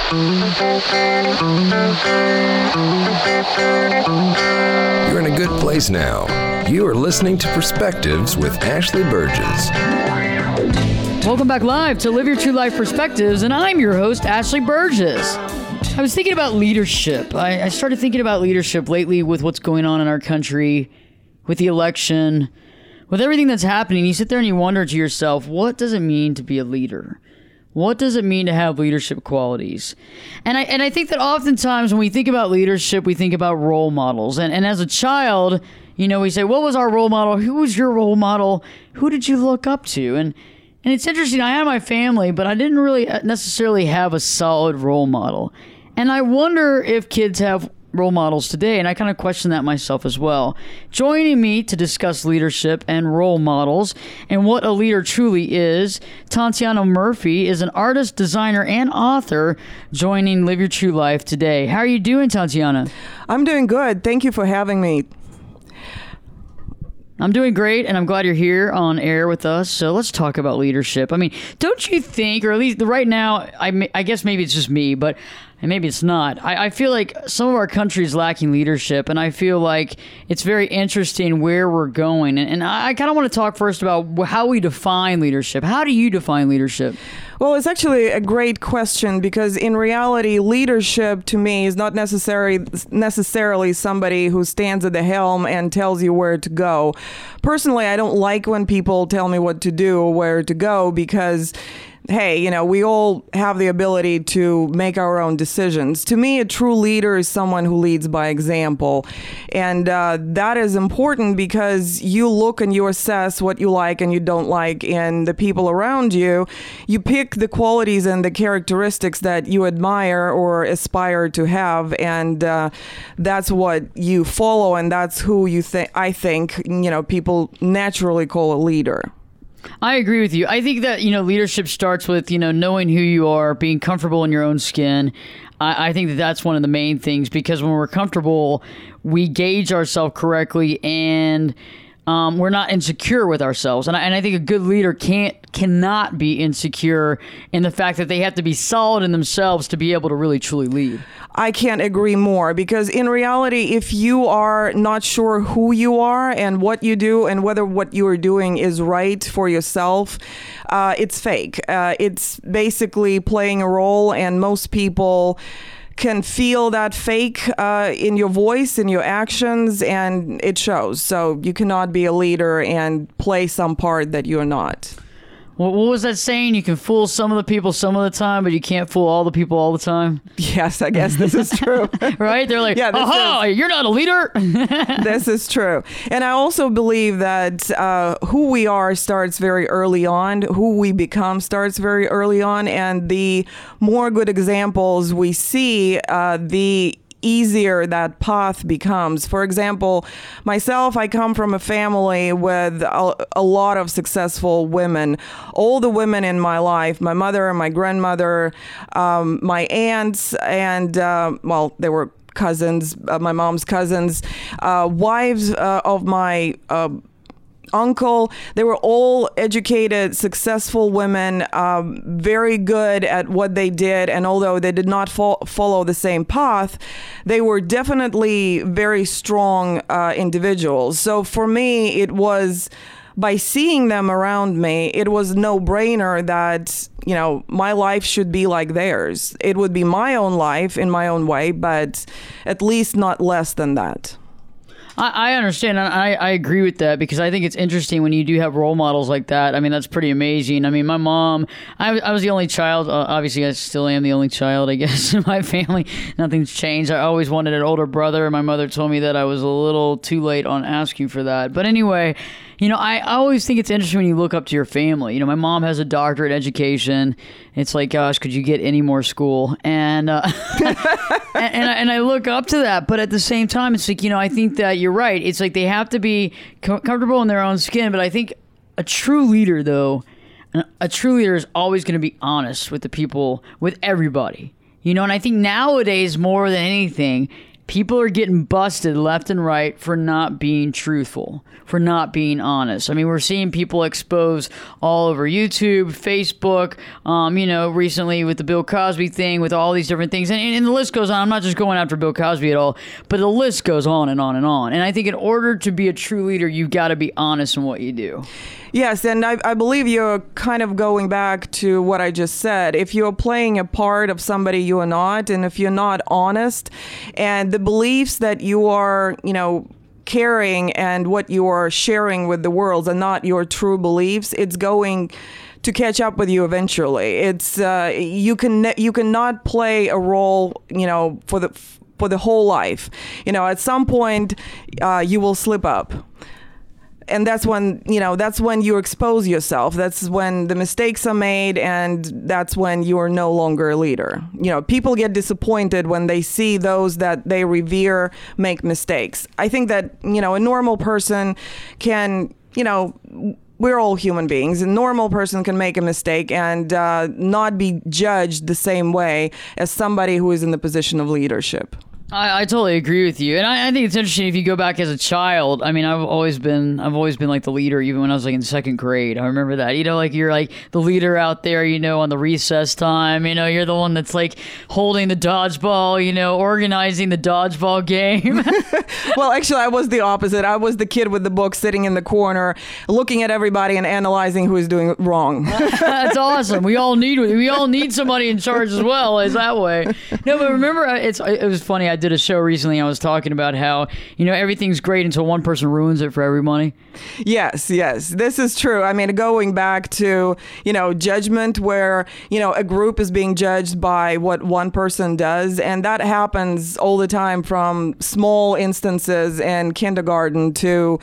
You're in a good place now. You are listening to Perspectives with Ashley Burgess. Welcome back live to Live Your True Life Perspectives, and I'm your host, Ashley Burgess. I was thinking about leadership. I started thinking about leadership lately with what's going on in our country, with the election, with everything that's happening. You sit there and you wonder to yourself, what does it mean to be a leader? What does it mean to have leadership qualities? And I think that oftentimes when we think about leadership, we think about role models. And as a child, you know, we say, what was our role model? Who was your role model? Who did you look up to? And it's interesting, I had my family, but I didn't really necessarily have a solid role model. And I wonder if kids have role models today, and I kind of question that myself as well. Joining me to discuss leadership and role models and what a leader truly is, Tatiana Murphy is an artist, designer, and author joining Live Your True Life today. How are you doing, Tatiana? I'm doing good. Thank you for having me. I'm doing great, and I'm glad you're here on air with us. So let's talk about leadership. I mean, don't you think, or at least right now, I guess maybe it's just me, but and maybe it's not. I feel like some of our country is lacking leadership, and I feel like it's very interesting where we're going. And I kind of want to talk first about how we define leadership. How do you define leadership? Well, it's actually a great question because in reality, leadership to me is not necessarily somebody who stands at the helm and tells you where to go. Personally, I don't like when people tell me what to do or where to go because hey, you know, we all have the ability to make our own decisions. To me, a true leader is someone who leads by example. And that is important because you look and you assess what you like and you don't like in the people around you. You pick the qualities and the characteristics that you admire or aspire to have. And that's what you follow. And that's who I think, you know, people naturally call a leader. I agree with you. I think that, you know, leadership starts with, you know, knowing who you are, being comfortable in your own skin. I think that that's one of the main things because when we're comfortable, we gauge ourselves correctly and we're not insecure with ourselves. And I think a good leader cannot be insecure in the fact that they have to be solid in themselves to be able to really truly lead. I can't agree more because in reality, if you are not sure who you are and what you do and whether what you are doing is right for yourself, it's fake. It's basically playing a role, and most people can feel that fake in your voice, in your actions, and it shows. So you cannot be a leader and play some part that you're not. What was that saying? You can fool some of the people some of the time, but you can't fool all the people all the time? Yes, I guess this is true. Right? They're like, aha, you're not a leader. This is true. And I also believe that who we are starts very early on. Who we become starts very early on. And the more good examples we see, the easier that path becomes. For example, myself, I come from a family with a lot of successful women. All the women in my life, my mother and my grandmother, my aunts, and, well, they were cousins, my mom's cousins, wives of my uncle. They were all educated, successful women, very good at what they did. And although they did not follow the same path, they were definitely very strong individuals. So for me, it was, by seeing them around me, it was no-brainer that, you know, my life should be like theirs. It would be my own life in my own way, but at least not less than that. I understand. I agree with that because I think it's interesting when you do have role models like that. I mean, that's pretty amazing. I mean, my mom, I was the only child. Obviously, I still am the only child, I guess, in my family. Nothing's changed. I always wanted an older brother. My mother told me that I was a little too late on asking for that. But anyway, you know, I always think it's interesting when you look up to your family. You know, my mom has a doctorate education. It's like, gosh, could you get any more school? And and I look up to that. But at the same time, it's like, you know, I think that you're right. It's like they have to be comfortable in their own skin. But I think a true leader, though, a true leader is always going to be honest with the people, with everybody. You know, and I think nowadays more than anything, people are getting busted left and right for not being truthful, for not being honest. I mean, we're seeing people expose all over YouTube, Facebook, recently with the Bill Cosby thing, with all these different things. And the list goes on. I'm not just going after Bill Cosby at all, but the list goes on and on and on. And I think in order to be a true leader, you've got to be honest in what you do. Yes, and I believe you're kind of going back to what I just said. If you're playing a part of somebody you are not, and if you're not honest, and the beliefs that you are, carrying and what you are sharing with the world are not your true beliefs, it's going to catch up with you eventually. It's you cannot play a role, for the whole life. At some point, you will slip up. And that's when you expose yourself. That's when the mistakes are made, and that's when you are no longer a leader. People get disappointed when they see those that they revere make mistakes. I think that, a normal person can, we're all human beings. A normal person can make a mistake and not be judged the same way as somebody who is in the position of leadership. I totally agree with you, and I think it's interesting if you go back as a child. I mean, I've always been like the leader, even when I was like in second grade. I remember that. Like you're like the leader out there, on the recess time. You're the one that's like holding the dodgeball, organizing the dodgeball game. Well, actually, I was the opposite. I was the kid with the book sitting in the corner, looking at everybody and analyzing who is doing wrong. That's awesome. We all need somebody in charge as well. Is that way? No, but remember, it was funny. I did a show recently. I was talking about how, everything's great until one person ruins it for everybody. Yes, this is true. I mean, going back to, judgment where, a group is being judged by what one person does. And that happens all the time, from small instances in kindergarten to,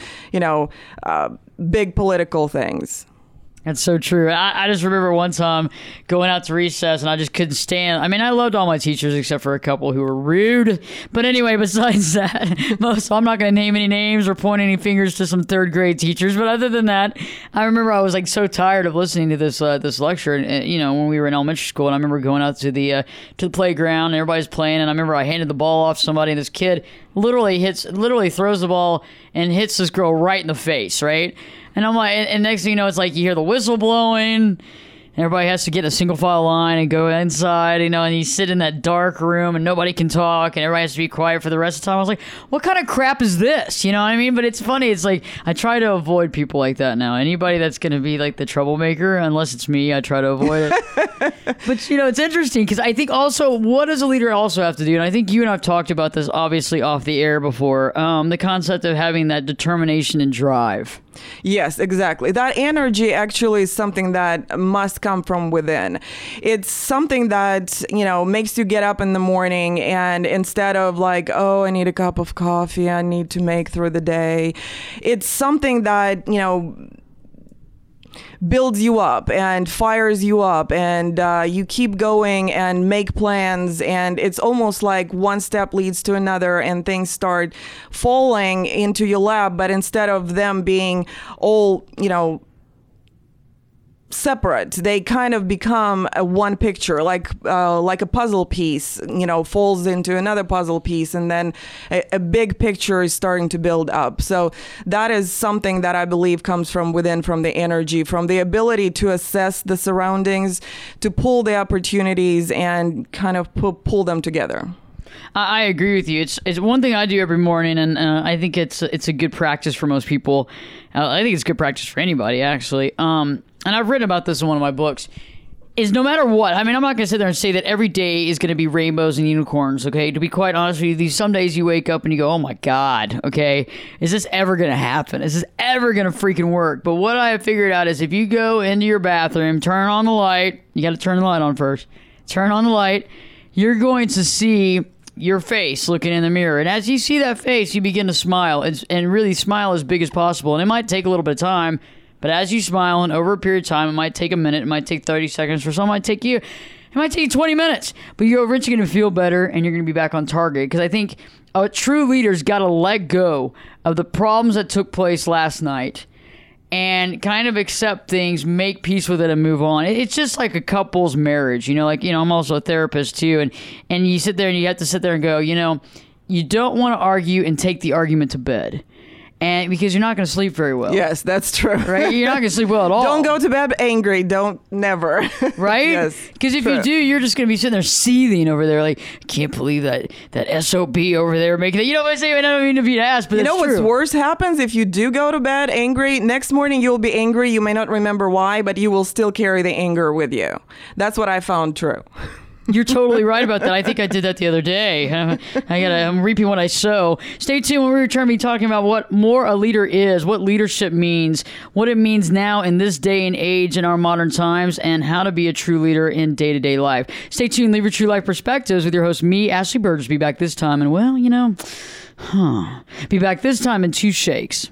big political things. That's so true. I just remember one time going out to recess and I just couldn't stand. I mean, I loved all my teachers except for a couple who were rude. But anyway, besides that, I'm not going to name any names or point any fingers to some third grade teachers. But other than that, I remember I was like so tired of listening to this lecture. And when we were in elementary school, and I remember going out to the playground and everybody's playing. And I remember I handed the ball off to somebody, and this kid literally throws the ball and hits this girl right in the face, right? And I'm like, and next thing you know, it's like you hear the whistle blowing. Everybody has to get in a single file line and go inside, and you sit in that dark room and nobody can talk and everybody has to be quiet for the rest of the time. I was like, what kind of crap is this? You know what I mean? But it's funny. It's like, I try to avoid people like that now. Anybody that's going to be like the troublemaker, unless it's me, I try to avoid it. But, it's interesting because I think also, what does a leader also have to do? And I think you and I have talked about this obviously off the air before, the concept of having that determination and drive. Yes, exactly. That energy actually is something that must come from within. It's something that, makes you get up in the morning, and instead of like, oh, I need a cup of coffee, I need to make through the day. It's something that, builds you up and fires you up, and you keep going and make plans, and it's almost like one step leads to another and things start falling into your lap, but instead of them being all separate, they kind of become a one picture, like a puzzle piece, falls into another puzzle piece, and then a big picture is starting to build up. So that is something that I believe comes from within, from the energy, from the ability to assess the surroundings, to pull the opportunities and kind of pull them together. I agree with you. It's one thing I do every morning, and I think it's a good practice for most people. I think it's good practice for anybody, actually. And I've written about this in one of my books, is no matter what, I mean, I'm not going to sit there and say that every day is going to be rainbows and unicorns, okay? To be quite honest with you, some days you wake up and you go, oh my God, okay? Is this ever going to happen? Is this ever going to freaking work? But what I have figured out is if you go into your bathroom, turn on the light, you got to turn the light on first, turn on the light, you're going to see your face looking in the mirror. And as you see that face, you begin to smile and really smile as big as possible. And it might take a little bit of time, but as you smile, and over a period of time, it might take a minute, it might take 30 seconds, for some it might take you 20 minutes, but you're eventually going to feel better and you're going to be back on target. Because I think a true leader's got to let go of the problems that took place last night and kind of accept things, make peace with it, and move on. It's just like a couple's marriage, I'm also a therapist too, and you sit there and you have to sit there and go, you don't want to argue and take the argument to bed. And because you're not going to sleep very well. Yes, that's true. Right? You're not going to sleep well at all. Don't go to bed angry. Don't, never. Right? Yes. Because if you do, you're just going to be sitting there seething over there like, I can't believe that SOB over there making that. You know what I'm saying? I don't mean to be an ass, but you know what's true. worse happens if you do go to bed angry? Next morning you'll be angry. You may not remember why, but you will still carry the anger with you. That's what I found true. You're totally right about that. I think I did that the other day. I'm reaping what I sow. Stay tuned when we return. Be talking about what more a leader is, what leadership means, what it means now in this day and age in our modern times, and how to be a true leader in day-to-day life. Stay tuned. Live your true life perspectives with your host, me, Ashley Burgess. Be back this time, and be back this time in 2 shakes.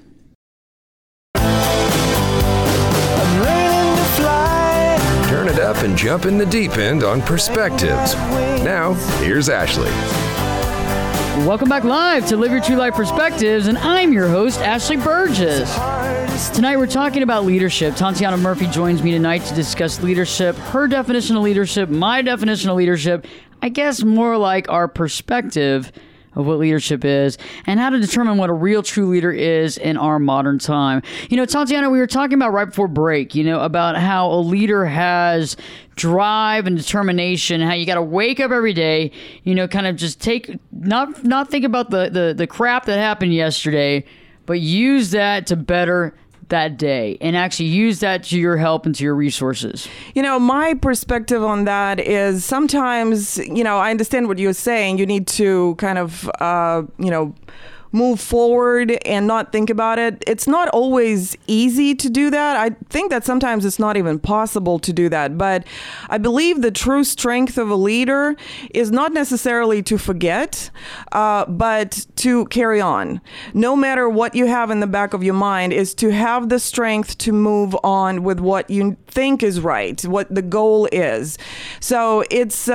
Turn it up and jump in the deep end on Perspectives. Now, here's Ashley. Welcome back live to Live Your True Life Perspectives, and I'm your host, Ashley Burgess. Tonight we're talking about leadership. Tatiana Murphy joins me tonight to discuss leadership, her definition of leadership, my definition of leadership, I guess more like our perspective of what leadership is, and how to determine what a real true leader is in our modern time. Tatiana, we were talking about right before break, about how a leader has drive and determination, how you got to wake up every day, kind of just not think about the crap that happened yesterday, but use that to better that day and actually use that to your help and to your resources. My perspective on that is sometimes, I understand what you're saying. You need to kind of, move forward and not think about it. It's not always easy to do that. I think that sometimes it's not even possible to do that. But I believe the true strength of a leader is not necessarily to forget, but to carry on. No matter what you have in the back of your mind, is to have the strength to move on with what you think is right, what the goal is. So it's,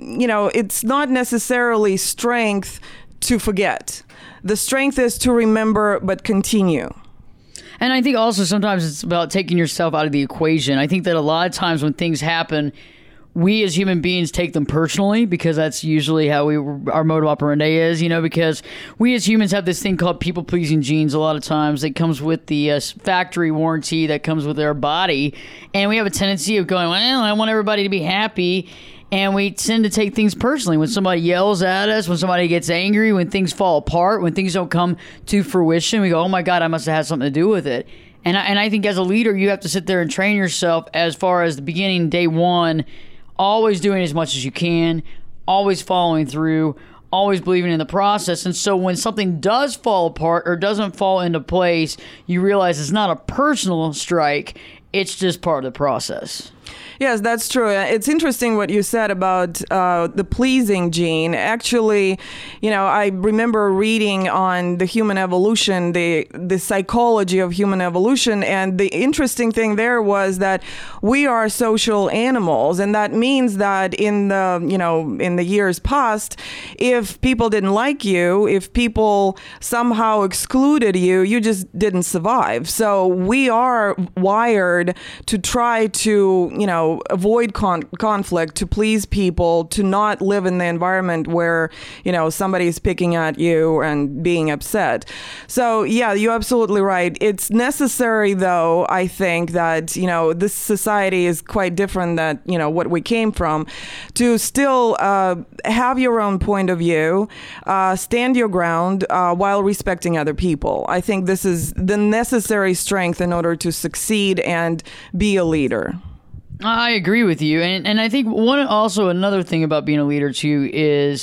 it's not necessarily strength to forget. The strength is to remember, but continue. And I think also sometimes it's about taking yourself out of the equation. I think that a lot of times when things happen, we as human beings take them personally because that's usually how our mode of operandi is, because we as humans have this thing called people-pleasing genes a lot of times that comes with the factory warranty that comes with our body. And we have a tendency of going, well, I want everybody to be happy. And we tend to take things personally when somebody yells at us, when somebody gets angry, when things fall apart, when things don't come to fruition. We go, oh my God, I must have had something to do with it. And I think as a leader, you have to sit there and train yourself as far as the beginning, day one, always doing as much as you can, always following through, always believing in the process. And so when something does fall apart or doesn't fall into place, you realize it's not a personal strike. It's just part of the process. Yes, that's true. It's interesting what you said about the pleasing gene. Actually, I remember reading on the human evolution, the psychology of human evolution, and the interesting thing there was that we are social animals, and that means that in the years past, if people didn't like you, if people somehow excluded you, you just didn't survive. So we are wired to try to, avoid conflict, to please people, to not live in the environment where, somebody's picking at you and being upset. So, yeah, you're absolutely right. It's necessary, though, I think that, this society is quite different than, what we came from, to still have your own point of view, stand your ground while respecting other people. I think this is the necessary strength in order to succeed and be a leader. I agree with you. And I think another thing about being a leader too is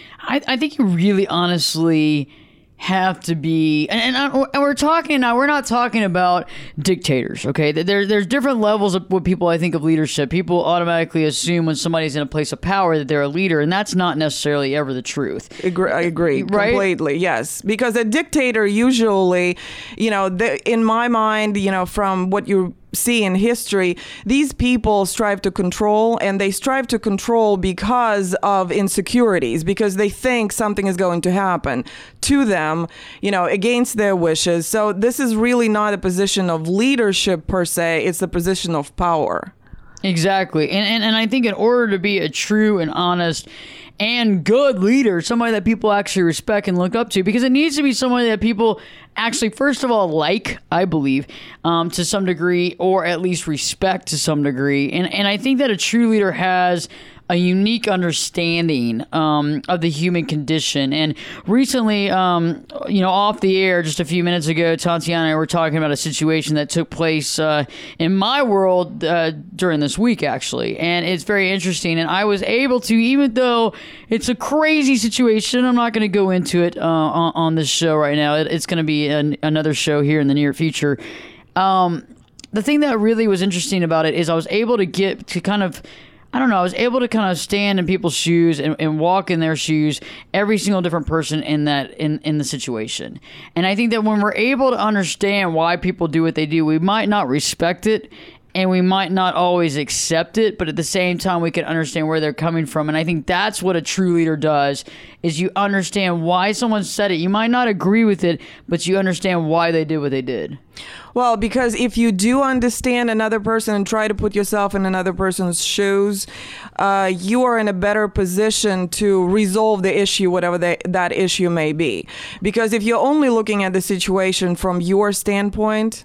I think you really honestly have to be, and we're not talking about dictators, okay? There's different levels of what people, I think, of leadership. People automatically assume when somebody's in a place of power that they're a leader, and that's not necessarily ever the truth. I agree right? Completely, yes. Because a dictator usually, in my mind, from what you see in history, these people strive to control, and they strive to control because of insecurities, because they think something is going to happen to them, against their wishes. So this is really not a position of leadership per se, it's a position of power. Exactly. And I think in order to be a true and honest and good leader, somebody that people actually respect and look up to, because it needs to be somebody that people actually, first of all, like, I believe, to some degree, or at least respect to some degree. And I think that a true leader has a unique understanding of the human condition. And recently, off the air just a few minutes ago, Tatiana and I were talking about a situation that took place in my world during this week, actually. And it's very interesting. And I was able to, even though it's a crazy situation, I'm not going to go into it on this show right now. It's going to be another show here in the near future. The thing that really was interesting about it is I was able to get to kind of, I was able to kind of stand in people's shoes and walk in their shoes, every single different person in the situation. And I think that when we're able to understand why people do what they do, we might not respect it and we might not always accept it, but at the same time, we can understand where they're coming from. And I think that's what a true leader does, is you understand why someone said it. You might not agree with it, but you understand why they did what they did. Well, because if you do understand another person and try to put yourself in another person's shoes, you are in a better position to resolve the issue, whatever that issue may be. Because if you're only looking at the situation from your standpoint,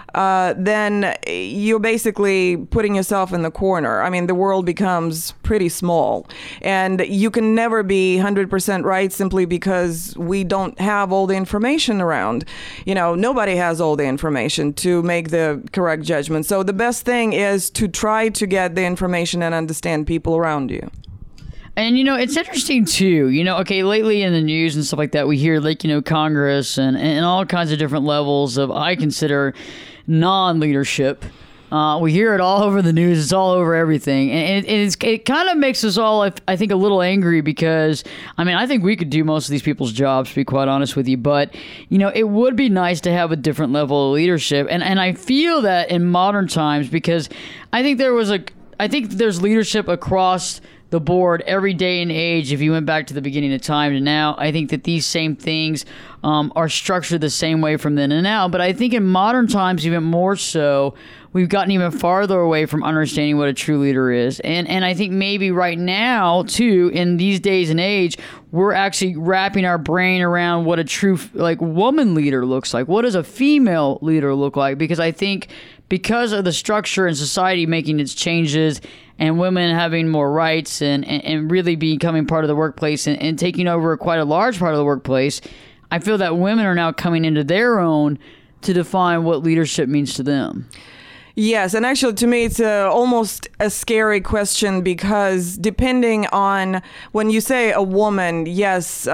then you're basically putting yourself in the corner. I mean, the world becomes pretty small, and you can never be 100% right simply because we don't have all the information around. Nobody has all the information to make the correct judgment. So the best thing is to try to get the information and understand people around you. And, it's interesting, too. Lately in the news and stuff like that, we hear, Congress and all kinds of different levels of, I consider, non-leadership. We hear it all over the news. It's all over everything. And it kind of makes us all, I think, a little angry because, I think we could do most of these people's jobs, to be quite honest with you. But, it would be nice to have a different level of leadership. And I feel that in modern times, because I think there's leadership across the board every day and age. If you went back to the beginning of time to now, I think that these same things are structured the same way from then to now. But I think in modern times, even more so, we've gotten even farther away from understanding what a true leader is. And I think maybe right now, too, in these days and age, we're actually wrapping our brain around what a true woman leader looks like. What does a female leader look like? Because I think because of the structure and society making its changes and women having more rights and really becoming part of the workplace and taking over quite a large part of the workplace, I feel that women are now coming into their own to define what leadership means to them. Yes, and actually to me it's almost a scary question, because depending on when you say a woman, yes,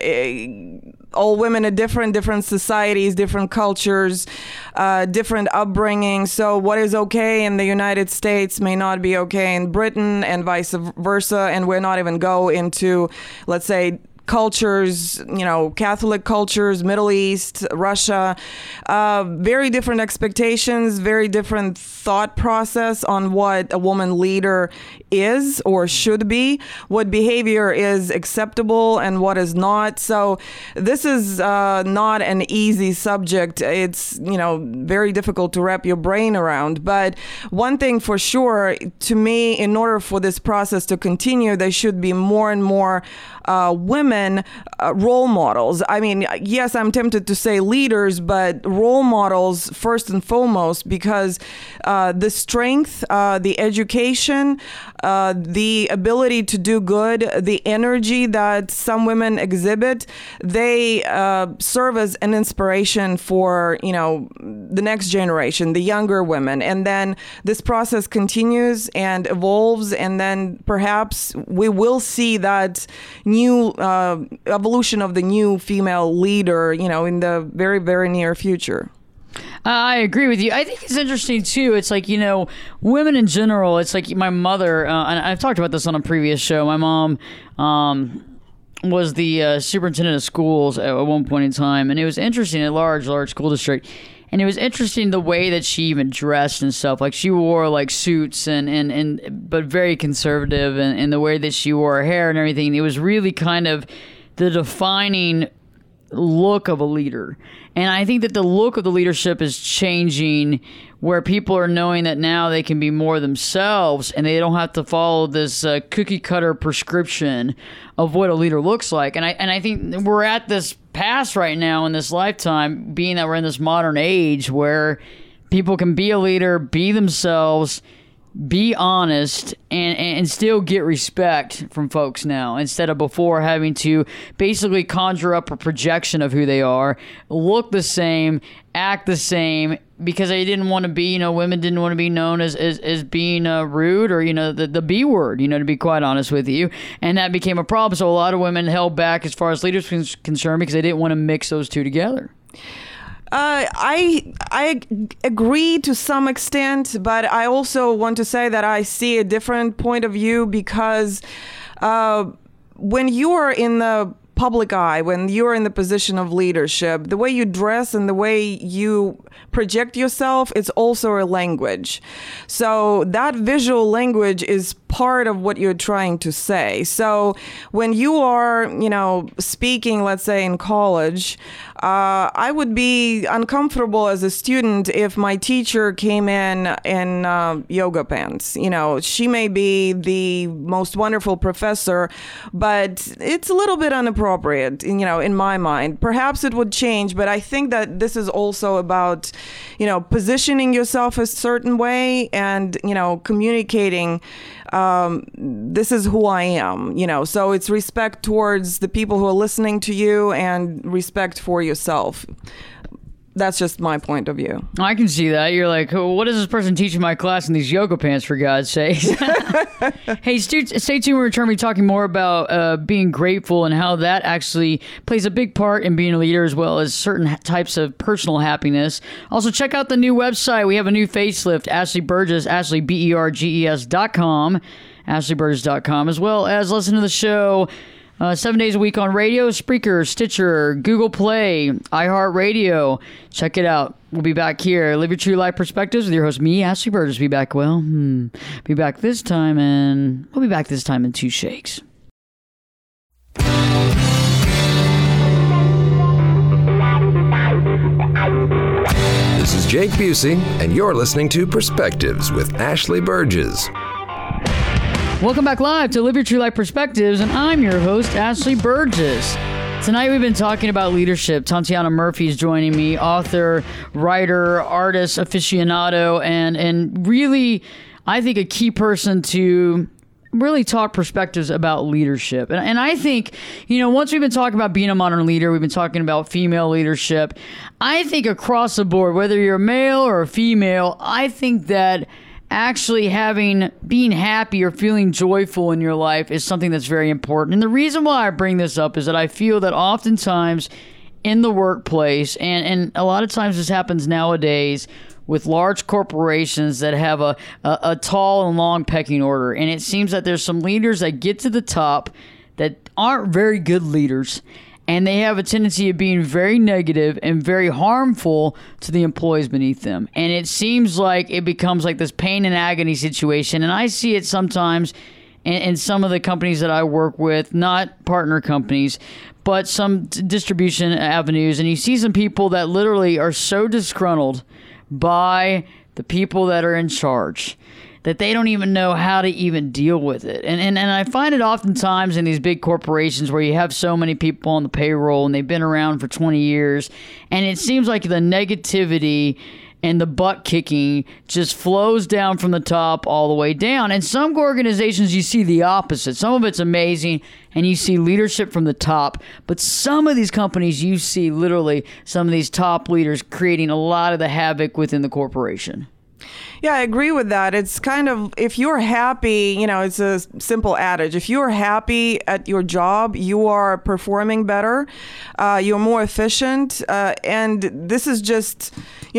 all women are different societies, different cultures, different upbringing. So what is okay in the United States may not be okay in Britain and vice versa. And we're not even go into, let's say, cultures, Catholic cultures, Middle East, Russia, very different expectations, very different thought process on what a woman leader is or should be, what behavior is acceptable and what is not. So this is not an easy subject. It's, very difficult to wrap your brain around. But one thing for sure, to me, in order for this process to continue, there should be more and more women role models. Yes, I'm tempted to say leaders, but role models first and foremost, because the strength, the education, the ability to do good, the energy that some women exhibit, they serve as an inspiration for, the next generation, the younger women. And then this process continues and evolves, and then perhaps we will see that new evolution of the new female leader, in the very, very near future. I agree with you. I think it's interesting, too. It's like, women in general, it's like my mother, and I've talked about this on a previous show. My mom was the superintendent of schools at one point in time, and it was interesting, a large school district. And it was interesting the way that she even dressed and stuff. Like, she wore suits but very conservative, and the way that she wore her hair and everything. It was really kind of the defining look of a leader. And I think that the look of the leadership is changing where people are knowing that now they can be more themselves and they don't have to follow this cookie cutter prescription of what a leader looks like. And I think we're at this pass right now in this lifetime, being that we're in this modern age where people can be a leader, be themselves, be honest, and still get respect from folks now, instead of before having to basically conjure up a projection of who they are, look the same, act the same, because they didn't want to be, women didn't want to be known as being rude or, the B word, to be quite honest with you. And that became a problem. So a lot of women held back as far as leaders were concerned because they didn't want to mix those two together. I agree to some extent, but I also want to say that I see a different point of view, because when you are in the public eye, when you're in the position of leadership, the way you dress and the way you project yourself, it's also a language. So that visual language is part of what you're trying to say. So when you are, speaking, let's say in college, I would be uncomfortable as a student if my teacher came in yoga pants. She may be the most wonderful professor, but it's a little bit inappropriate, in my mind. Perhaps it would change, but I think that this is also about, positioning yourself a certain way and, communicating this is who I am, so it's respect towards the people who are listening to you and respect for yourself. That's just my point of view. I can see that. You're like, what is this person teaching my class in these yoga pants, for God's sake? Hey, stay tuned. We're return to be talking more about being grateful and how that actually plays a big part in being a leader, as well as certain types of personal happiness. Also, check out the new website. We have a new facelift, Ashley Burgess, AshleyBerges.com, AshleyBurgess.com, as well as listen to the show 7 days a week on radio, Spreaker, Stitcher, Google Play, iHeartRadio. Check it out. We'll be back here. Live Your True Life Perspectives with your host, me, Ashley Burgess. Be back, be back this time, and we'll be back this time in 2 shakes. This is Jake Busey, and you're listening to Perspectives with Ashley Burgess. Welcome back live to Live Your True Life Perspectives, and I'm your host, Ashley Burgess. Tonight we've been talking about leadership. Tatiana Murphy is joining me, author, writer, artist, aficionado, and really, I think, a key person to really talk perspectives about leadership. And I think, once we've been talking about being a modern leader, we've been talking about female leadership. I think across the board, whether you're a male or a female, I think that actually being happy or feeling joyful in your life is something that's very important. And the reason why I bring this up is that I feel that oftentimes in the workplace, and a lot of times this happens nowadays with large corporations that have a tall and long pecking order. And it seems that there's some leaders that get to the top that aren't very good leaders. And they have a tendency of being very negative and very harmful to the employees beneath them. And it seems like it becomes like this pain and agony situation. And I see it sometimes in some of the companies that I work with, not partner companies, but some distribution avenues. And you see some people that literally are so disgruntled by the people that are in charge that they don't even know how to even deal with it. And I find it oftentimes in these big corporations where you have so many people on the payroll and they've been around for 20 years, and it seems like the negativity and the butt kicking just flows down from the top all the way down. And some organizations, you see the opposite. Some of it's amazing, and you see leadership from the top. But some of these companies, you see literally some of these top leaders creating a lot of the havoc within the corporation. Yeah, I agree with that. It's kind of, if you're happy, it's a simple adage. If you're happy at your job, you are performing better, you're more efficient, and this is just,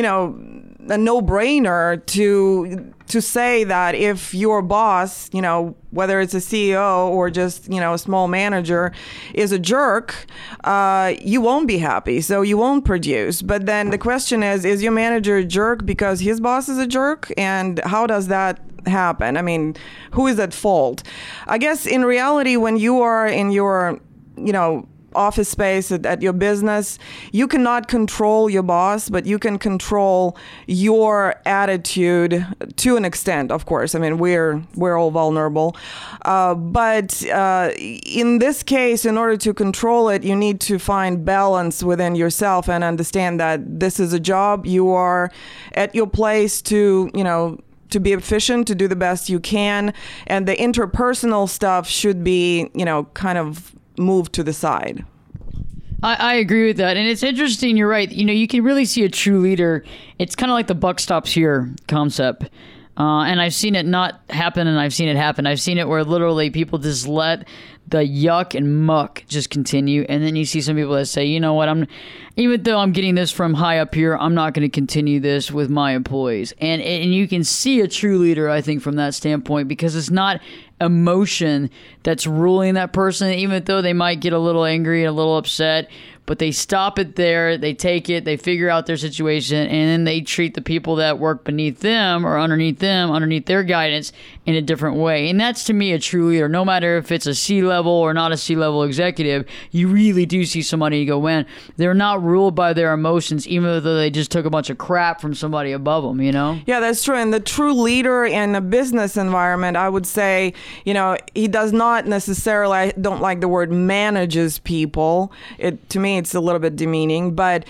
a no-brainer to say that if your boss, whether it's a CEO or just, a small manager, is a jerk, you won't be happy, so you won't produce. But then the question is your manager a jerk because his boss is a jerk? And how does that happen? I mean, who is at fault? I guess in reality, when you are in your, office space at your business, you cannot control your boss, but you can control your attitude to an extent, of course. I mean, we're all vulnerable. But in this case, in order to control it, you need to find balance within yourself and understand that this is a job. You are at your place to, to be efficient, to do the best you can. And the interpersonal stuff should be, kind of moved to the side. I agree with that. And it's interesting. You're right. You can really see a true leader. It's kind of like the buck stops here concept. And I've seen it not happen, and I've seen it happen. I've seen it where literally people just let the yuck and muck just continue. And then you see some people that say, you know what, even though I'm getting this from high up here, I'm not going to continue this with my employees. And you can see a true leader, I think, from that standpoint, because it's not emotion that's ruling that person, even though they might get a little angry and a little upset. But they stop it there, they take it, they figure out their situation, and then they treat the people that work beneath them or underneath their guidance in a different way. And that's, to me, a true leader. No matter if it's a C-level or not a C-level executive, you really do see somebody go, man, they're not ruled by their emotions, even though they just took a bunch of crap from somebody above them, Yeah, that's true. And the true leader in a business environment, I would say, he does not necessarily, I don't like the word manages people. To me, it's a little bit demeaning, but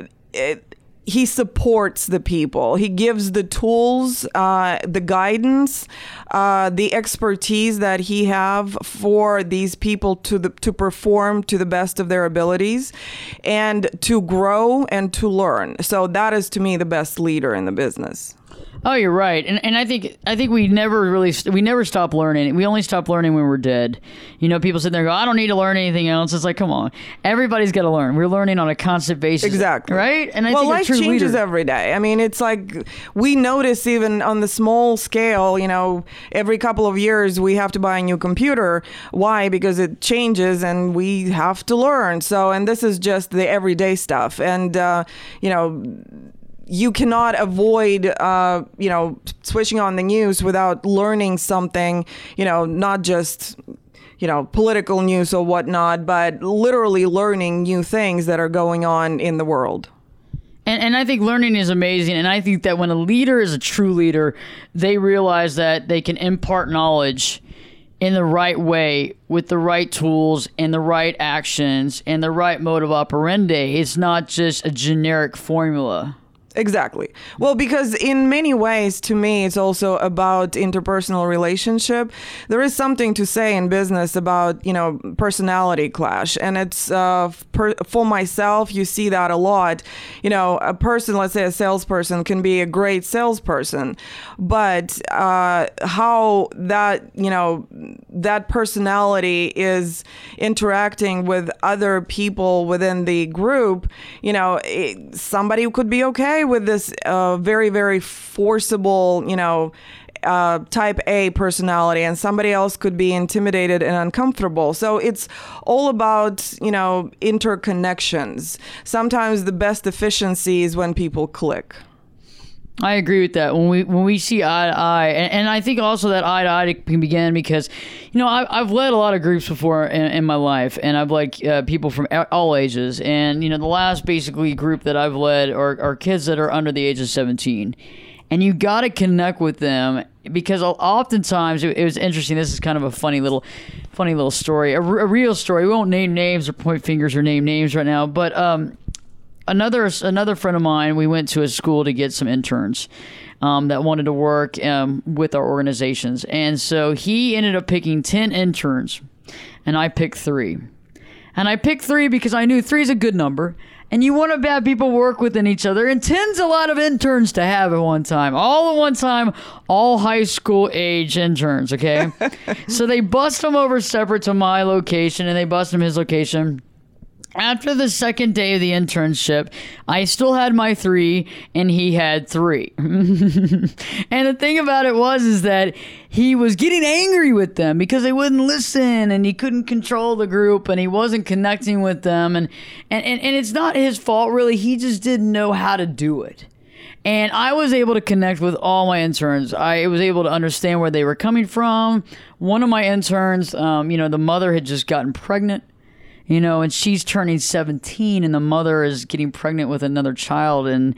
he supports the people. He gives the tools, the guidance, the expertise that he have for these people to perform to the best of their abilities and to grow and to learn. So that is, to me, the best leader in the business. Oh, you're right, and I think we never stop learning. We only stop learning when we're dead. People sit there and go, I don't need to learn anything else. It's like, come on, everybody's got to learn. We're learning on a constant basis. Exactly. Right? And I think life changes every day. I mean, it's like we notice even on the small scale. Every couple of years we have to buy a new computer. Why? Because it changes and we have to learn. So, and this is just the everyday stuff, and you cannot avoid, switching on the news without learning something, not just, political news or whatnot, but literally learning new things that are going on in the world. And I think learning is amazing. And I think that when a leader is a true leader, they realize that they can impart knowledge in the right way, with the right tools and the right actions and the right mode of operandi. It's not just a generic formula. Exactly. Well, because in many ways, to me, it's also about interpersonal relationship. There is something to say in business about, personality clash. And it's for myself, you see that a lot. A person, let's say a salesperson, can be a great salesperson. But how that, that personality is interacting with other people within the group, somebody could be okay with this very, very forcible, type A personality, and somebody else could be intimidated and uncomfortable. So it's all about, interconnections. Sometimes the best efficiency is when people click. I agree with that. When we see eye to eye, and I think also that eye to eye can begin because, I've led a lot of groups before in my life, and I've led people from all ages. And the last basically group that I've led are kids that are under the age of 17, and you got to connect with them because oftentimes it was interesting. This is kind of a funny little story, a real story. We won't name names or point fingers or name names right now, but Another friend of mine, we went to a school to get some interns that wanted to work with our organizations. And so he ended up picking 10 interns, and I picked 3. And I picked 3 because I knew 3 is a good number, and you want to have people work within each other. And 10's a lot of interns to have at one time. All at one time, all high school age interns, okay? So they bust them over separate to my location, and they bust them his location. After the second day of the internship, I still had my 3 and he had 3. And the thing about it is that he was getting angry with them because they wouldn't listen and he couldn't control the group and he wasn't connecting with them. And it's not his fault, really. He just didn't know how to do it. And I was able to connect with all my interns. I was able to understand where they were coming from. One of my interns, the mother had just gotten pregnant. and she's turning 17 and the mother is getting pregnant with another child. And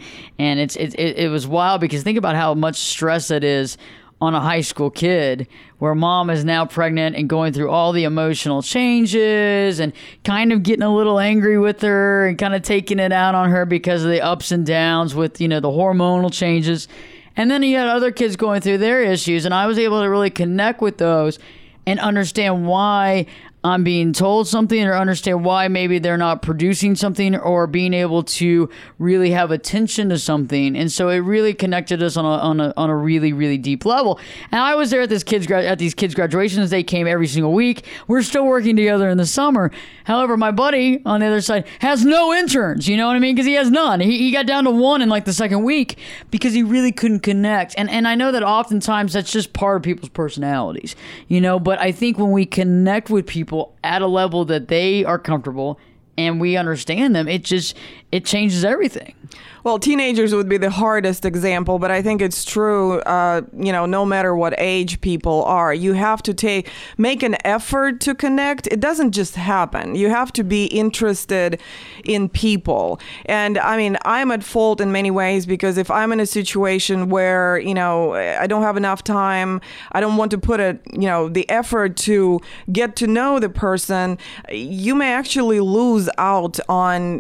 it was wild because think about how much stress that is on a high school kid, where mom is now pregnant and going through all the emotional changes and kind of getting a little angry with her and kind of taking it out on her because of the ups and downs with, the hormonal changes. And then you had other kids going through their issues, and I was able to really connect with those and understand why I'm being told something, or understand why maybe they're not producing something, or being able to really have attention to something. And so it really connected us on a really, really deep level. And I was there at these kids' graduations. They came every single week. We're still working together in the summer. However, my buddy on the other side has no interns, you know what I mean? Because he has none. He got down to one in like the second week because he really couldn't connect. And I know that oftentimes that's just part of people's personalities, but I think when we connect with people at a level that they are comfortable and we understand them, it changes everything. Well, teenagers would be the hardest example, but I think it's true, no matter what age people are, you have to make an effort to connect. It doesn't just happen. You have to be interested in people. And I mean, I'm at fault in many ways because if I'm in a situation where, I don't have enough time, I don't want to put the effort to get to know the person, you may actually lose out on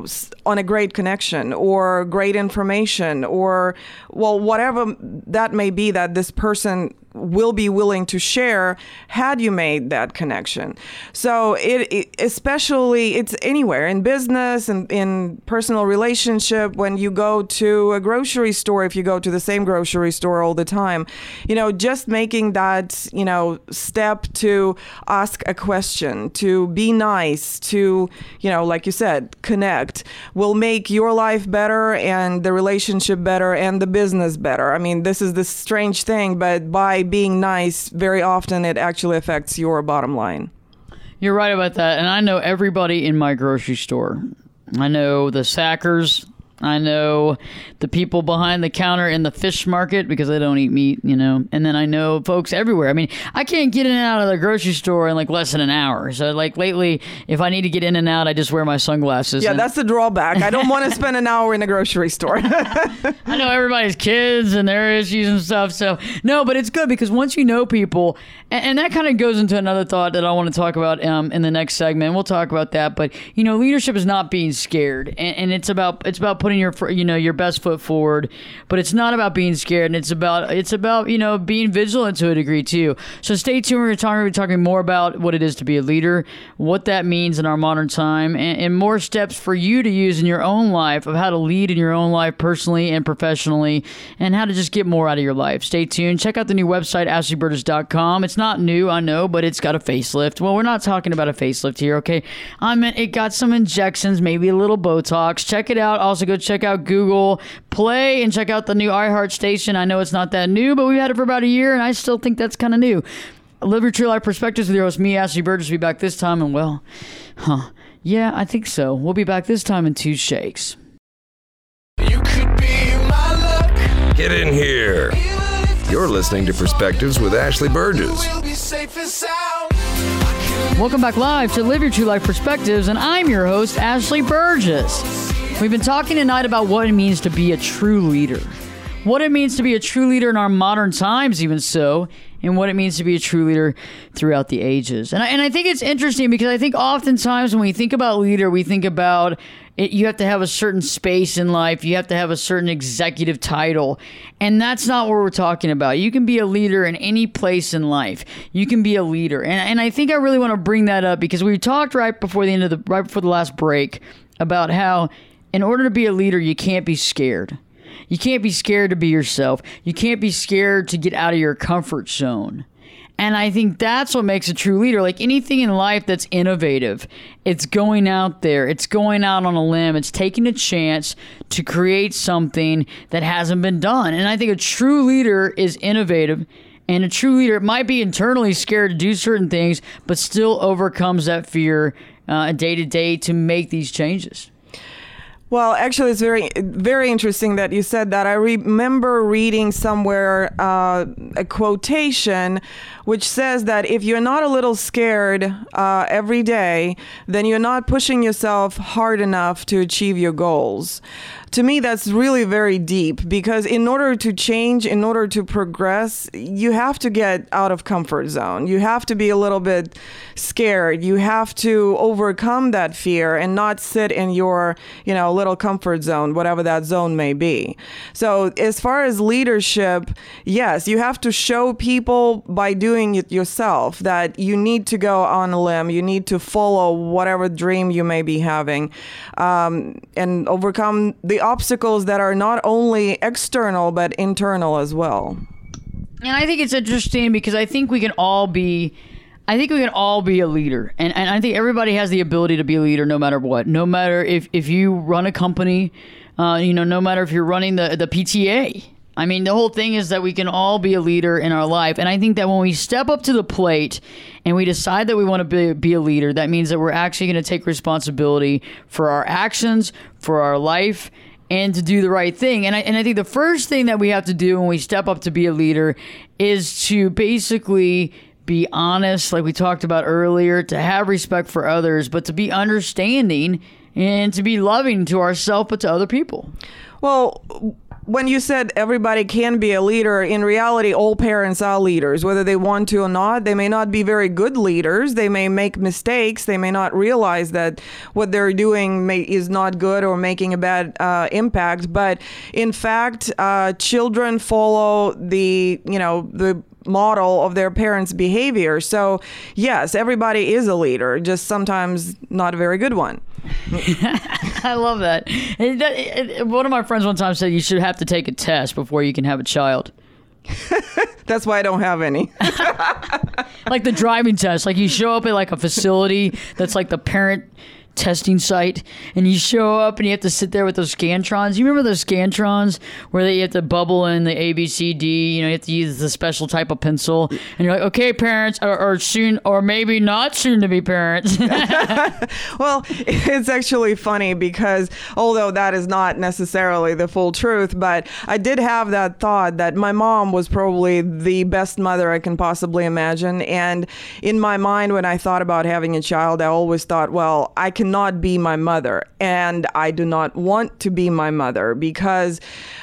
a great connection or great information or, whatever that may be that this person will be willing to share had you made that connection. So especially it's anywhere in business and in personal relationship, when you go to a grocery store, if you go to the same grocery store all the time, just making that, step to ask a question, to be nice, to, like you said, connect, will make your life better and the relationship better and the business better. I mean, this is the strange thing, but by being nice, very often it actually affects your bottom line. You're right about that. And I know everybody in my grocery store. I know the Sackers. I know the people behind the counter in the fish market because they don't eat meat, and then I know folks everywhere. I mean, I can't get in and out of the grocery store in like less than an hour. So like lately, if I need to get in and out, I just wear my sunglasses. Yeah, that's the drawback. I don't want to spend an hour in a grocery store. I know everybody's kids and their issues and stuff. So no, but it's good because once you know people, and that kind of goes into another thought that I want to talk about in the next segment. We'll talk about that. But, leadership is not being scared, and it's about putting your best foot forward, but it's not about being scared, and it's about being vigilant to a degree too. So stay tuned. We're talking more about what it is to be a leader, what that means in our modern time, and more steps for you to use in your own life of how to lead in your own life personally and professionally, and how to just get more out of your life. Stay tuned. Check out the new website, AshleyBurgess.com. It's not new, I know, but it's got a facelift. Well, we're not talking about a facelift here, okay? I meant it got some injections, maybe a little Botox. Check it out. Also, go check out Google Play and check out the new iHeart station. I know it's not that new, but we've had it for about a year, and I still think that's kind of new. Live Your True Life Perspectives with your host, me, Ashley Burgess. We'll be back this time, and yeah, I think so. We'll be back this time in 2 shakes. You could be my luck. Get in here. You're listening to Perspectives with Ashley Burgess. We'll be safe and sound. Welcome back live to Live Your True Life Perspectives, and I'm your host, Ashley Burgess. We've been talking tonight about what it means to be a true leader, what it means to be a true leader in our modern times, even so, and what it means to be a true leader throughout the ages. And I think it's interesting because I think oftentimes when we think about leader, we think about it, you have to have a certain space in life. You have to have a certain executive title. And that's not what we're talking about. You can be a leader in any place in life. You can be a leader. And I think I really want to bring that up because we talked right before the last break about how in order to be a leader, you can't be scared. You can't be scared to be yourself. You can't be scared to get out of your comfort zone. And I think that's what makes a true leader. Like anything in life that's innovative, it's going out there. It's going out on a limb. It's taking a chance to create something that hasn't been done. And I think a true leader is innovative. And a true leader might be internally scared to do certain things, but still overcomes that fear day to day to make these changes. Well, actually, it's very, very interesting that you said that. I remember reading somewhere a quotation which says that if you're not a little scared every day, then you're not pushing yourself hard enough to achieve your goals. To me, that's really very deep, because in order to change, in order to progress, you have to get out of comfort zone. You have to be a little bit scared. You have to overcome that fear and not sit in your, little comfort zone, whatever that zone may be. So as far as leadership, yes, you have to show people by doing it yourself that you need to go on a limb. You need to follow whatever dream you may be having, and overcome the obstacles that are not only external but internal as well. And I think it's interesting because I think we can all be a leader. And I think everybody has the ability to be a leader no matter what. No matter if you run a company, no matter if you're running the PTA. I mean, the whole thing is that we can all be a leader in our life. And I think that when we step up to the plate and we decide that we want to be a leader, that means that we're actually going to take responsibility for our actions, for our life, and to do the right thing. And I think the first thing that we have to do when we step up to be a leader is to basically be honest, like we talked about earlier, to have respect for others, but to be understanding and to be loving to ourselves, but to other people. Well, when you said everybody can be a leader, in reality, all parents are leaders, whether they want to or not. They may not be very good leaders. They may make mistakes. They may not realize that what they're doing is not good or making a bad impact. But in fact, children follow the model of their parents' behavior. So yes, everybody is a leader, just sometimes not a very good one. I love that. One of my friends one time said you should have to take a test before you can have a child. That's why I don't have any. Like the driving test. Like you show up at like a facility that's like the parent testing site, and you show up and you have to sit there with those Scantrons. You remember those Scantrons where you have to bubble in the A, B, C, D, you have to use the special type of pencil, and you're like, okay, parents, or soon, or maybe not soon to be parents. Well, it's actually funny because although that is not necessarily the full truth, but I did have that thought that my mom was probably the best mother I can possibly imagine. And in my mind, when I thought about having a child, I always thought, well, I cannot be my mother, and I do not want to be my mother because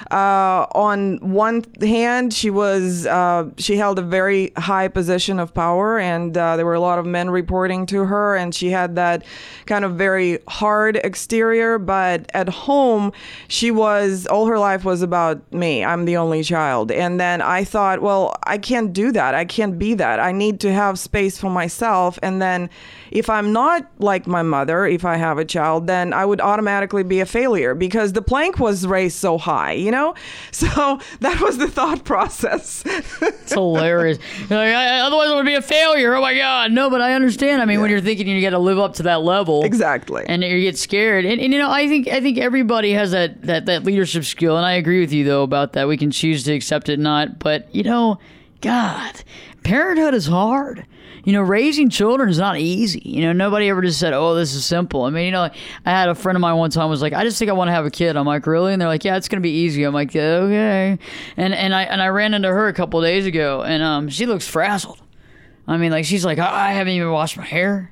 on one hand, she held a very high position of power, and there were a lot of men reporting to her, and she had that kind of very hard exterior, but at home, all her life was about me. I'm the only child. And then I thought, well, I can't do that. I can't be that. I need to have space for myself. And then if I'm not like my mother, if I have a child, then I would automatically be a failure because the plank was raised so high, So that was the thought process. It's hilarious. Otherwise, I would be a failure. Oh my God. No, but I understand. I mean, when you're thinking you got to live up to that level. Exactly. And you get scared. And I think everybody has that leadership skill. And I agree with you, though, about that. We can choose to accept it or not. But, God, parenthood is hard. Raising children is not easy. Nobody ever just said, oh, this is simple. I mean, I had a friend of mine one time was like, I just think I want to have a kid. I'm like, really? And they're like, yeah, it's going to be easy. I'm like, okay. And I ran into her a couple of days ago, and she looks frazzled. I mean, like, she's like, I haven't even washed my hair.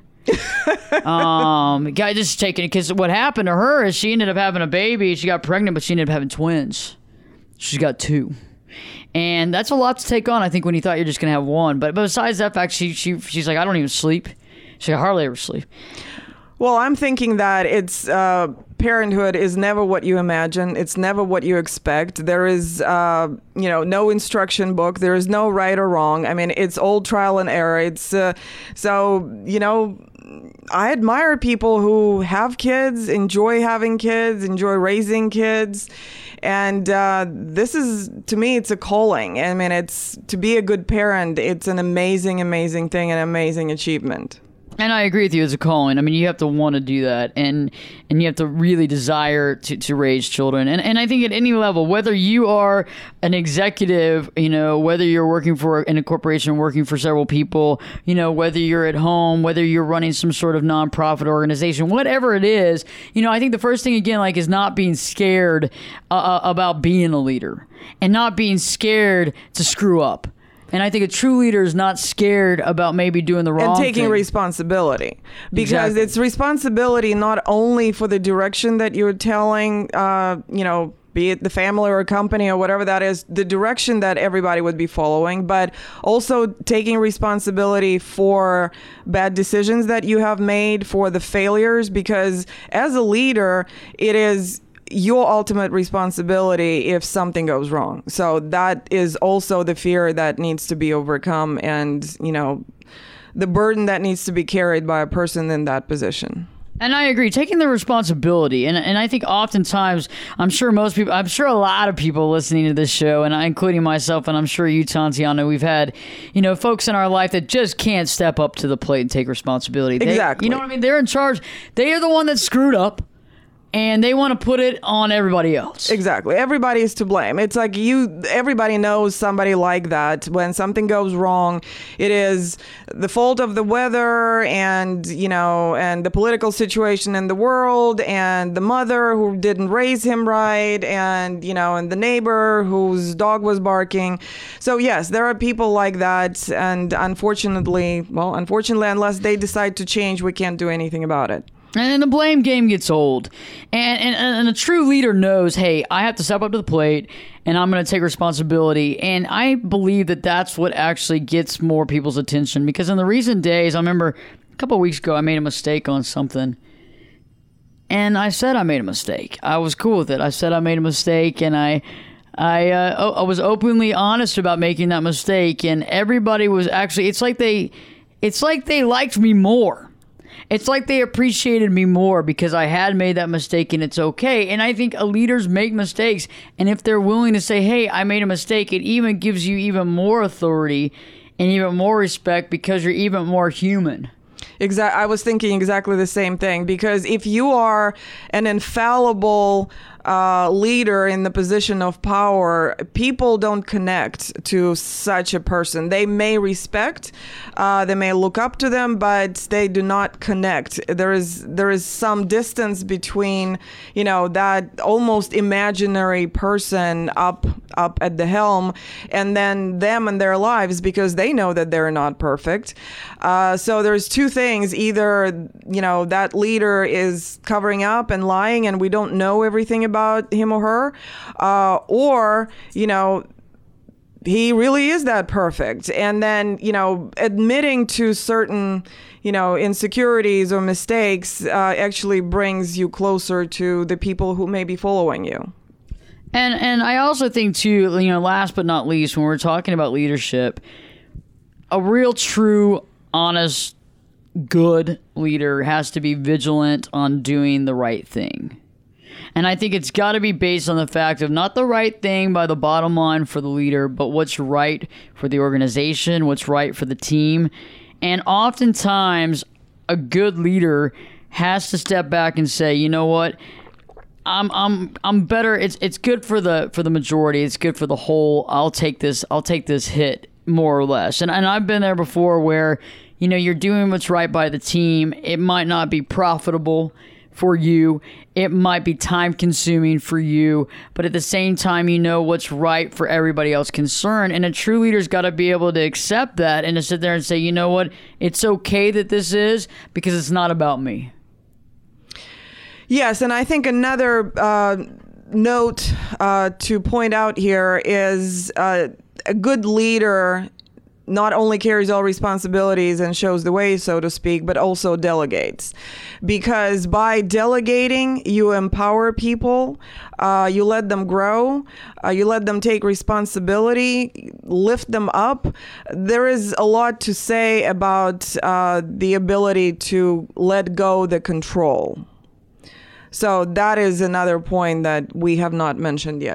Guy just taking it, because what happened to her is she ended up having a baby. She got pregnant, but she ended up having twins. She's got 2. And that's a lot to take on, I think, when you thought you're just going to have 1. But besides that fact, she's like, I don't even sleep. She's like, I hardly ever sleep. Well, I'm thinking that it's parenthood is never what you imagine. It's never what you expect. There is, no instruction book. There is no right or wrong. I mean, it's all trial and error. It's I admire people who have kids, enjoy having kids, enjoy raising kids. And this is, to me, it's a calling. I mean, it's to be a good parent. It's an amazing, amazing thing, an amazing achievement. And I agree with you, it's a calling. I mean, you have to want to do that, and you have to really desire to raise children. And I think at any level, whether you are an executive, whether you're working in a corporation, working for several people, whether you're at home, whether you're running some sort of nonprofit organization, whatever it is, I think the first thing, again, is not being scared about being a leader and not being scared to screw up. And I think a true leader is not scared about maybe doing the wrong thing. And taking responsibility. Because it's responsibility not only for the direction that you're telling, be it the family or a company or whatever that is, the direction that everybody would be following, but also taking responsibility for bad decisions that you have made, for the failures, because as a leader, it is your ultimate responsibility if something goes wrong. So that is also the fear that needs to be overcome, and the burden that needs to be carried by a person in that position. And I agree, taking the responsibility. And I think oftentimes, I'm sure a lot of people listening to this show, and including myself, and I'm sure you, Tatiana, we've had, folks in our life that just can't step up to the plate and take responsibility. Exactly. You know what I mean? They're in charge. They are the one that screwed up. And they want to put it on everybody else. Exactly. Everybody is to blame. It's like everybody knows somebody like that. When something goes wrong, it is the fault of the weather and the political situation in the world, and the mother who didn't raise him right, and, and the neighbor whose dog was barking. So yes, there are people like that. And unfortunately, unless they decide to change, we can't do anything about it. And the blame game gets old. And a true leader knows, hey, I have to step up to the plate and I'm going to take responsibility. And I believe that that's what actually gets more people's attention. Because in the recent days, I remember a couple of weeks ago, I made a mistake on something. And I said I made a mistake. I was cool with it. I said I made a mistake, and I was openly honest about making that mistake. And everybody was actually, it's like they liked me more. It's like they appreciated me more because I had made that mistake, and it's okay. And I think leaders make mistakes. And if they're willing to say, hey, I made a mistake, it even gives you even more authority and even more respect because you're even more human. Exactly. I was thinking exactly the same thing, because if you are an infallible leader in the position of power, people don't connect to such a person. They may respect, they may look up to them, but they do not connect. There is some distance between, that almost imaginary person up at the helm and then them and their lives, because they know that they're not perfect. So there's two things. Either, that leader is covering up and lying and we don't know everything about him or her, or, he really is that perfect. And then, admitting to certain, insecurities or mistakes actually brings you closer to the people who may be following you. And I also think, too, last but not least, when we're talking about leadership, a real, true, honest, good leader has to be vigilant on doing the right thing. And I think it's got to be based on the fact of not the right thing by the bottom line for the leader, but what's right for the organization, what's right for the team. And oftentimes, a good leader has to step back and say, you know what? I'm better. It's good for the majority. It's good for the whole. I'll take this hit, more or less. And I've been there before where, you're doing what's right by the team. It might not be profitable for you. It might be time consuming for you, but at the same time, what's right for everybody else concerned. And a true leader's got to be able to accept that and to sit there and say, you know what? It's okay that this is, because it's not about me. Yes, and I think another note to point out here is a good leader not only carries all responsibilities and shows the way, so to speak, but also delegates. Because by delegating, you empower people, you let them grow, you let them take responsibility, lift them up. There is a lot to say about the ability to let go the control. So that is another point that we have not mentioned yet.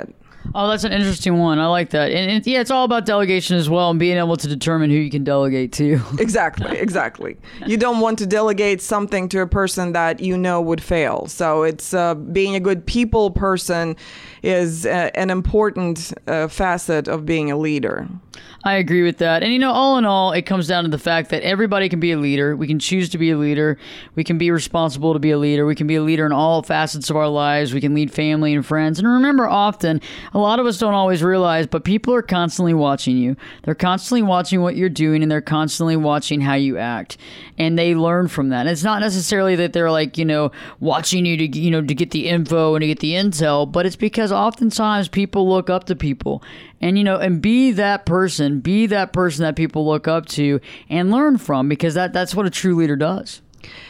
Oh, that's an interesting one. I like that. And yeah, it's all about delegation as well and being able to determine who you can delegate to. Exactly. You don't want to delegate something to a person that you know would fail. So it's being a good people person is an important facet of being a leader. I agree with that. And, all in all, it comes down to the fact that everybody can be a leader. We can choose to be a leader. We can be responsible to be a leader. We can be a leader in all facets of our lives. We can lead family and friends. And remember, often, a lot of us don't always realize, but people are constantly watching you. They're constantly watching what you're doing, and they're constantly watching how you act. And they learn from that. And it's not necessarily that they're watching you to get the info and to get the intel, but it's because oftentimes people look up to people. And be that person that people look up to and learn from, because that's what a true leader does.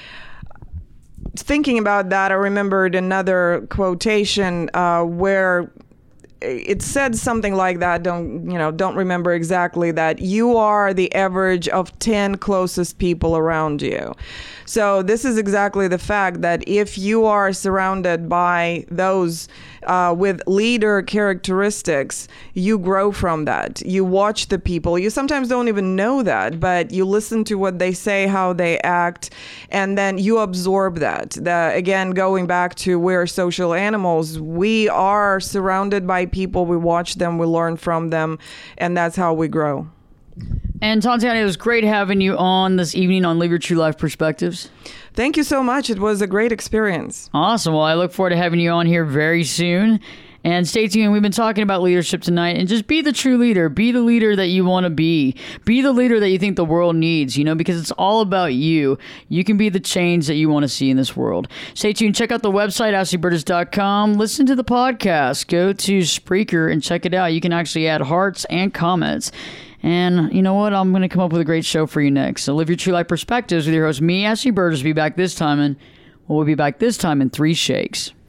Thinking about that, I remembered another quotation where it said something like that. Don't remember exactly, that you are the average of 10 closest people around you. So this is exactly the fact that if you are surrounded by those with leader characteristics, you grow from that. You watch the people. You sometimes don't even know that, but you listen to what they say, how they act, and then you absorb that. Again, going back to we're social animals, we are surrounded by people. We watch them, we learn from them, and that's how we grow. And Tatiana, it was great having you on this evening on Live Your True Life Perspectives. Thank you so much. It was a great experience. Awesome. Well, I look forward to having you on here very soon. And stay tuned. We've been talking about leadership tonight, and just be the true leader. Be the leader that you want to be. Be the leader that you think the world needs, because it's all about you. You can be the change that you want to see in this world. Stay tuned. Check out the website, AshleyBurgess.com. Listen to the podcast. Go to Spreaker and check it out. You can actually add hearts and comments. And you know what? I'm going to come up with a great show for you next. So Live Your True Life Perspectives with your host, me, Ashley Burgess. We'll be back this time in 3 shakes.